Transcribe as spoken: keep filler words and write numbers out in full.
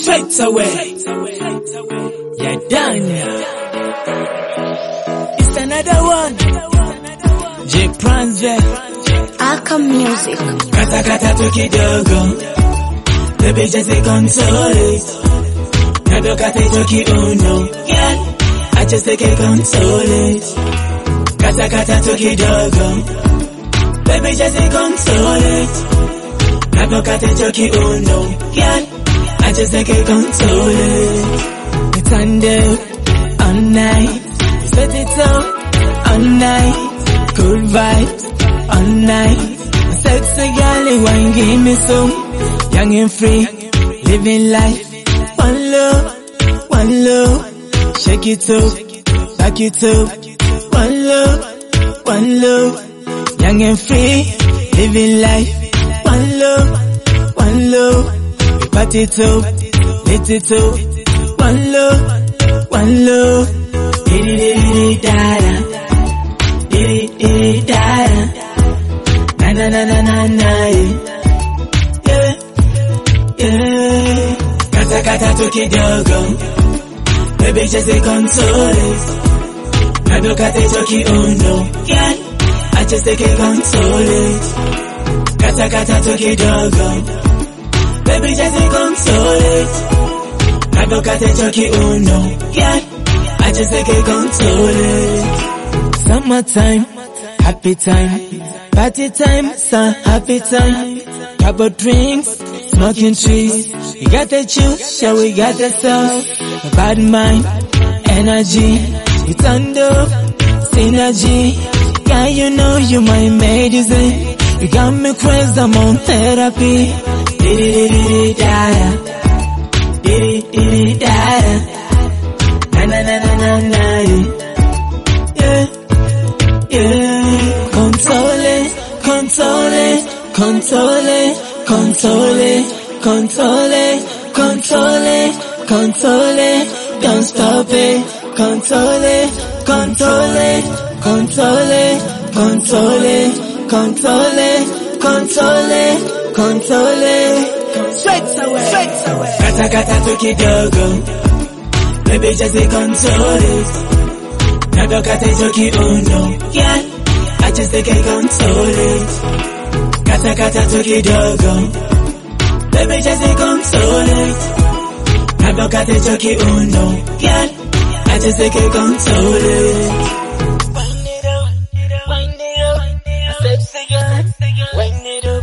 straight away. You're done. It's another one. J Pranze, Aka Music. kata kata tu kidogo, baby just console it. Nado kata tu kiuno, yeah, I just take a console it. Kata kata tu kidogo, baby just console it. Nado kata tu kiuno, yeah, I just take a console it. It's under all night, set it up all night. Good vibes all night. Sexy girl, wine give me some. Young and free, living life. One love, one love. Shake it up, back it up. One love, one love. Young and free, living life. One love, one love. We party it up, lit it up. One love, one love. Diddy diddy diddy da da. Diddy diddy da da. Na na na na na na. Yeah, yeah. Kata kata tu kidogo, baby just console it. Nado kata tu kiuno, yeah, I just take a console it. Kata kata tu kidogo, baby just console it. Nado kata tu kiuno, yeah, I just take a console it. Summertime, happy time. Party time, sun happy time. Couple drinks, smoking trees. We got the juice, yeah, we got the sauce. A bad mind, energy. You turned up, synergy. Yeah, you know you my medicine. You got me crazy, I'm on therapy. Diddy diddy diddy da da. Diddy diddy da da. Na na na na na na. Yeah, yeah. Console, console, console, console, console, console, console, don't stop it. Console, console, console, console, console, console, console. Straight away, straight away. Kata kata tu kidogo, baby just console it. Nado kata tu kiuno, yeah, I just take a console it. Kata kata tu kidogo, baby just console it. Nado kata tu kiuno, yeah, I just take a console it. Wind it up, wind it up, sexy girl, wind it up.